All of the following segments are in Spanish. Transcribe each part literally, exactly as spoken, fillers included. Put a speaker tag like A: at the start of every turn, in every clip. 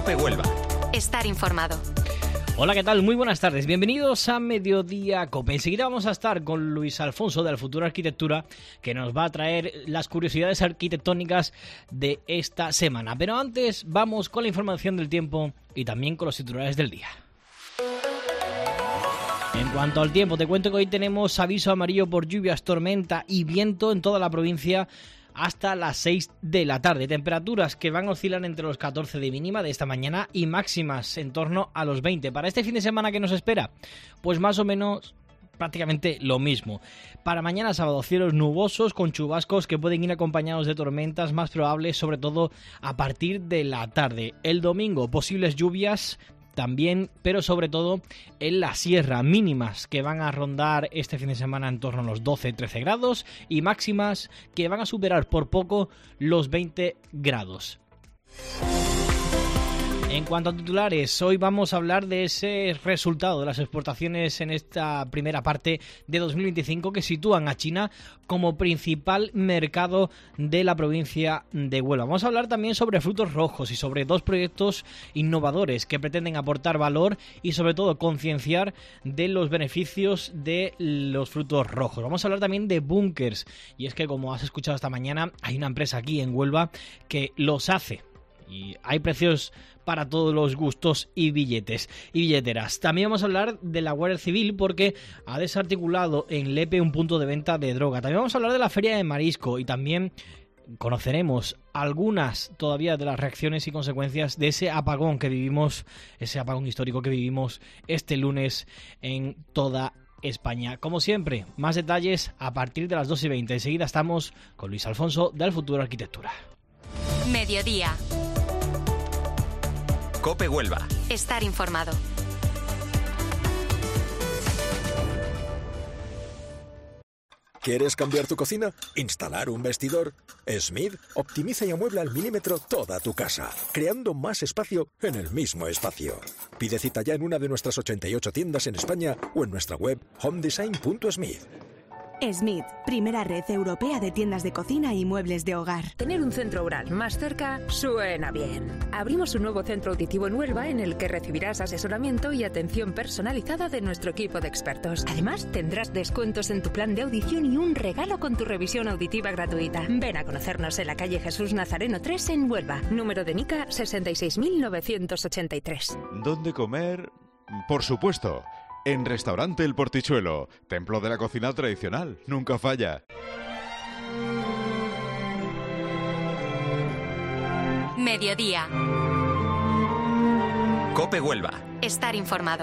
A: COPE Huelva.
B: Estar informado.
C: Hola, ¿qué tal? Muy buenas tardes. Bienvenidos a Mediodía COPE. Enseguida vamos a estar con Luis Alfonso de Alfutur Arquitectura, que nos va a traer las curiosidades arquitectónicas de esta semana. Pero antes vamos con la información del tiempo y también con los titulares del día. En cuanto al tiempo, te cuento que hoy tenemos aviso amarillo por lluvias, tormenta y viento en toda la provincia hasta las seis de la tarde. Temperaturas que van a oscilar entre los catorce de mínima de esta mañana y máximas en torno a los veinte. Para este fin de semana que nos espera, pues más o menos prácticamente lo mismo. Para mañana sábado, cielos nubosos con chubascos que pueden ir acompañados de tormentas más probables, sobre todo a partir de la tarde. El domingo, posibles lluvias también, pero sobre todo en la sierra, mínimas que van a rondar este fin de semana en torno a los doce trece grados y máximas que van a superar por poco los veinte grados. En cuanto a titulares, hoy vamos a hablar de ese resultado de las exportaciones en esta primera parte de dos mil veinticinco que sitúan a China como principal mercado de la provincia de Huelva. Vamos a hablar también sobre frutos rojos y sobre dos proyectos innovadores que pretenden aportar valor y sobre todo concienciar de los beneficios de los frutos rojos. Vamos a hablar también de búnkers, y es que, como has escuchado esta mañana, hay una empresa aquí en Huelva que los hace. Y hay precios para todos los gustos y billetes y billeteras. También vamos a hablar de la Guardia Civil porque ha desarticulado en Lepe un punto de venta de droga. También vamos a hablar de la Feria de Marisco y también conoceremos algunas todavía de las reacciones y consecuencias de ese apagón que vivimos, ese apagón histórico que vivimos este lunes en toda España. Como siempre, más detalles a partir de las dos y veinte. Enseguida estamos con Luis Alfonso de Alfutur Arquitectura.
B: Mediodía.
A: COPE Huelva.
B: Estar informado.
D: ¿Quieres cambiar tu cocina? ¿Instalar un vestidor? Smith optimiza y amuebla al milímetro toda tu casa, creando más espacio en el mismo espacio. Pide cita ya en una de nuestras ochenta y ocho tiendas en España o en nuestra web home design punto smith.
E: Smith, primera red europea de tiendas de cocina y muebles de hogar.
F: Tener un centro oral más cerca suena bien. Abrimos un nuevo centro auditivo en Huelva en el que recibirás asesoramiento y atención personalizada de nuestro equipo de expertos. Además, tendrás descuentos en tu plan de audición y un regalo con tu revisión auditiva gratuita. Ven a conocernos en la calle Jesús Nazareno tres en Huelva. Número de N I C A sesenta y seis mil novecientos ochenta y tres.
G: ¿Dónde comer? Por supuesto. En Restaurante El Portichuelo, templo de la cocina tradicional, nunca falla.
B: Mediodía.
A: COPE Huelva.
B: Estar informado.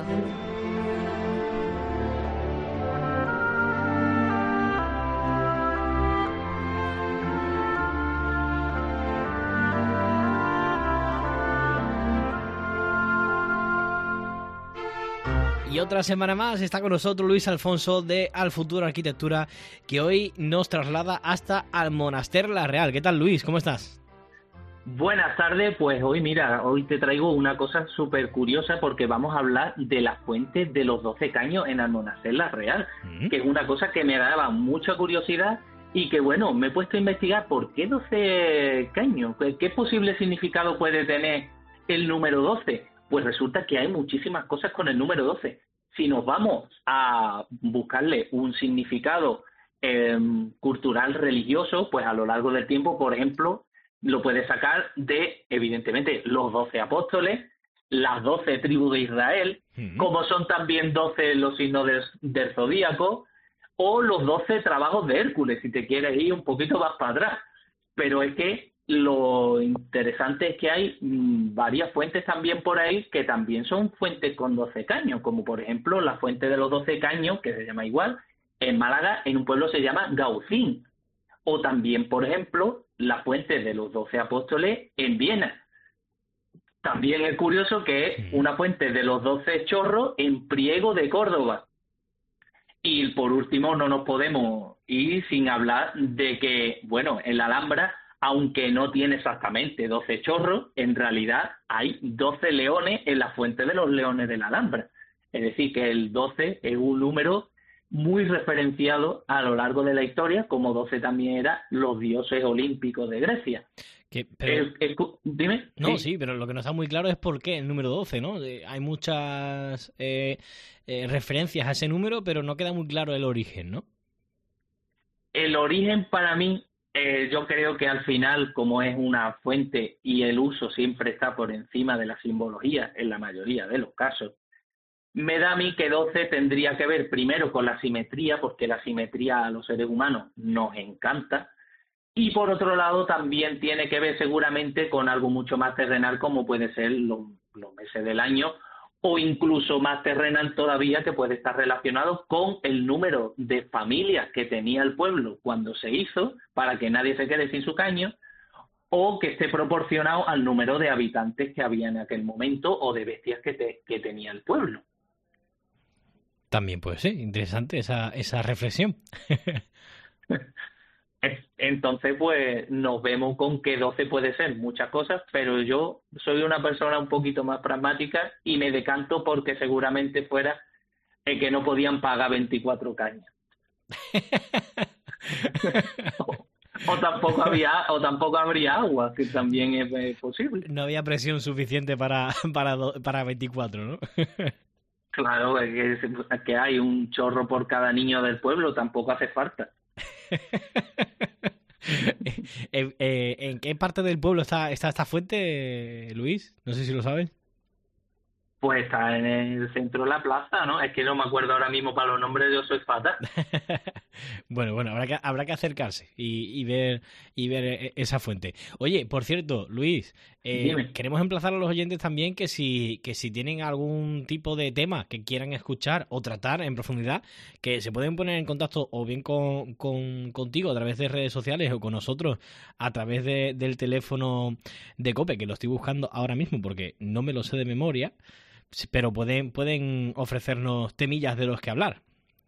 C: Y otra semana más está con nosotros Luis Alfonso de Alfutur Arquitectura, que hoy nos traslada hasta Almonaster La Real. ¿Qué tal, Luis? ¿Cómo estás?
H: Buenas tardes, pues hoy mira, hoy te traigo una cosa súper curiosa porque vamos a hablar de las fuentes de los doce caños en Almonaster La Real, mm. que es una cosa que me daba mucha curiosidad y que bueno, me he puesto a investigar por qué doce caños, qué posible significado puede tener el número doce. Pues resulta que hay muchísimas cosas con el número doce. Si nos vamos a buscarle un significado eh, cultural religioso, pues a lo largo del tiempo, por ejemplo, lo puedes sacar de, evidentemente, los doce apóstoles, las doce tribus de Israel, uh-huh. como son también doce los signos del, del zodíaco, o los doce trabajos de Hércules, si te quieres ir un poquito más para atrás. Pero es que lo interesante es que hay mmm, varias fuentes también por ahí que también son fuentes con doce caños, como por ejemplo la fuente de los doce caños, que se llama igual, en Málaga, en un pueblo se llama Gaucín. O también, por ejemplo, la fuente de los doce apóstoles en Viena. También es curioso que es una fuente de los doce chorros en Priego de Córdoba. Y por último, no nos podemos ir sin hablar de que, bueno, en la Alhambra, aunque no tiene exactamente doce chorros, en realidad hay doce leones en la fuente de los leones de la Alhambra. Es decir, que el doce es un número muy referenciados a lo largo de la historia, como doce también eran los dioses olímpicos de Grecia.
C: Que, pero,
H: el, el, dime.
C: No, sí. sí, pero lo que no está muy claro es por qué el número doce, ¿no? Eh, hay muchas eh, eh, referencias a ese número, pero no queda muy claro el origen, ¿no?
H: El origen para mí, eh, yo creo que al final, como es una fuente y el uso siempre está por encima de la simbología en la mayoría de los casos, me da a mí que doce tendría que ver primero con la simetría, porque la simetría a los seres humanos nos encanta, y por otro lado también tiene que ver seguramente con algo mucho más terrenal, como puede ser los, los meses del año, o incluso más terrenal todavía, que puede estar relacionado con el número de familias que tenía el pueblo cuando se hizo, para que nadie se quede sin su caño, o que esté proporcionado al número de habitantes que había en aquel momento o de bestias que, te, que tenía el pueblo.
C: También puede ser interesante esa, esa reflexión.
H: Entonces, pues nos vemos con que doce puede ser muchas cosas, pero yo soy una persona un poquito más pragmática y me decanto porque seguramente fuera el que no podían pagar veinticuatro cañas. o, o tampoco había o tampoco habría agua, que también es, es posible.
C: No había presión suficiente para para para veinticuatro, ¿no?
H: Claro, es que, que hay un chorro por cada niño del pueblo, tampoco hace falta.
C: ¿En, eh, ¿En qué parte del pueblo está, está esta fuente, Luis? No sé si lo sabes.
H: Pues está en el centro de la plaza, ¿no? Es que no me acuerdo ahora mismo para los nombres, yo soy fatal.
C: Bueno, bueno, habrá que, habrá que acercarse y, y ver y ver esa fuente. Oye, por cierto, Luis, eh, queremos emplazar a los oyentes también que si, que si tienen algún tipo de tema que quieran escuchar o tratar en profundidad, que se pueden poner en contacto o bien con, con contigo a través de redes sociales o con nosotros a través de, del teléfono de COPE, que lo estoy buscando ahora mismo porque no me lo sé de memoria. Pero pueden pueden ofrecernos temillas de los que hablar.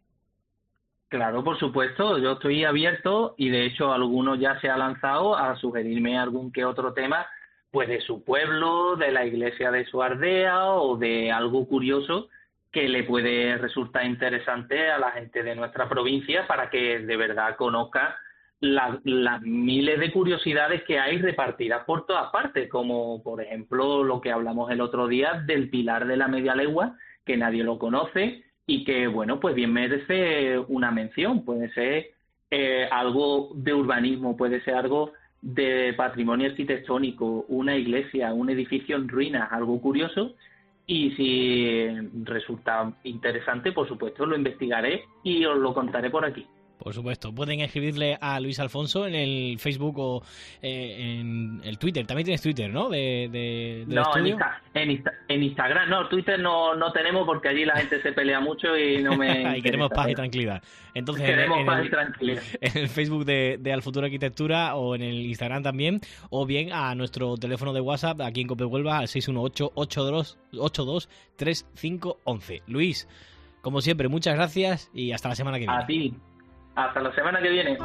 H: Claro, por supuesto, yo estoy abierto y de hecho alguno ya se ha lanzado a sugerirme algún que otro tema, pues de su pueblo, de la iglesia de su aldea o de algo curioso que le puede resultar interesante a la gente de nuestra provincia para que de verdad conozca las, las miles de curiosidades que hay repartidas por todas partes, como por ejemplo lo que hablamos el otro día del Pilar de la Media Legua, que nadie lo conoce y que, bueno, pues bien merece una mención. Puede ser eh, algo de urbanismo, puede ser algo de patrimonio arquitectónico, una iglesia, un edificio en ruinas, algo curioso, y si resulta interesante, por supuesto, lo investigaré y os lo contaré por aquí.
C: Por supuesto, pueden escribirle a Luis Alfonso en el Facebook o eh, en el Twitter. También tienes Twitter, ¿no? De, de, de
H: no,
C: estudio.
H: En, Insta, en, Insta, en Instagram. No, Twitter no, no tenemos porque allí la gente se pelea mucho y no me...
C: y queremos paz y tranquilidad. Entonces,
H: queremos
C: en, en
H: paz
C: el,
H: y tranquilidad.
C: En el Facebook de, de Alfuturo Arquitectura o en el Instagram también, o bien a nuestro teléfono de WhatsApp aquí en Cope Huelva al seis uno ocho, ocho dos, tres cinco uno uno. Luis, como siempre, muchas gracias y hasta la semana que viene.
H: A ti. Hasta la semana que viene.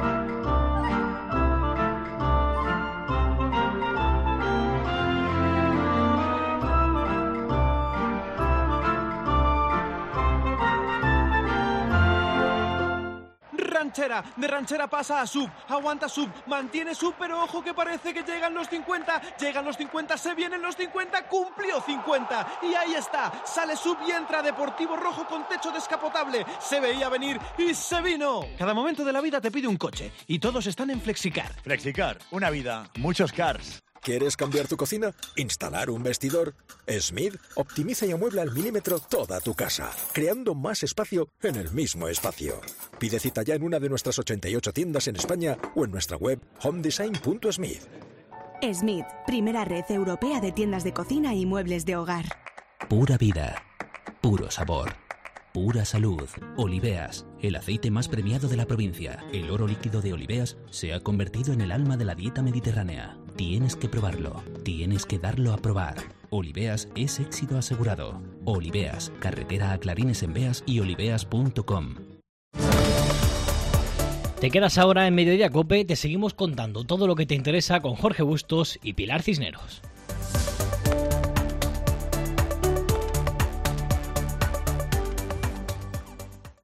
A: Ranchera, de ranchera pasa a sub, aguanta sub, mantiene sub, pero ojo que parece que llegan los cincuenta, llegan los cincuenta, se vienen los cincuenta, cumplió cincuenta, y ahí está, sale sub y entra Deportivo Rojo con techo descapotable, se veía venir y se vino. Cada momento de la vida te pide un coche, y todos están en Flexicar.
I: Flexicar, una vida, muchos cars.
D: ¿Quieres cambiar tu cocina? ¿Instalar un vestidor? Smith optimiza y amuebla al milímetro toda tu casa, creando más espacio en el mismo espacio. Pide cita ya en una de nuestras ochenta y ocho tiendas en España o en nuestra web home design punto smith.
E: Smith, primera red europea de tiendas de cocina y muebles de hogar.
J: Pura vida, puro sabor, pura salud. Oliveas, el aceite más premiado de la provincia. El oro líquido de Oliveas se ha convertido en el alma de la dieta mediterránea. Tienes que probarlo, tienes que darlo a probar. Oliveas es éxito asegurado. Oliveas, carretera a Clarines en Beas y oliveas punto com.
C: Te quedas ahora en Mediodía Cope, te seguimos contando todo lo que te interesa con Jorge Bustos y Pilar Cisneros.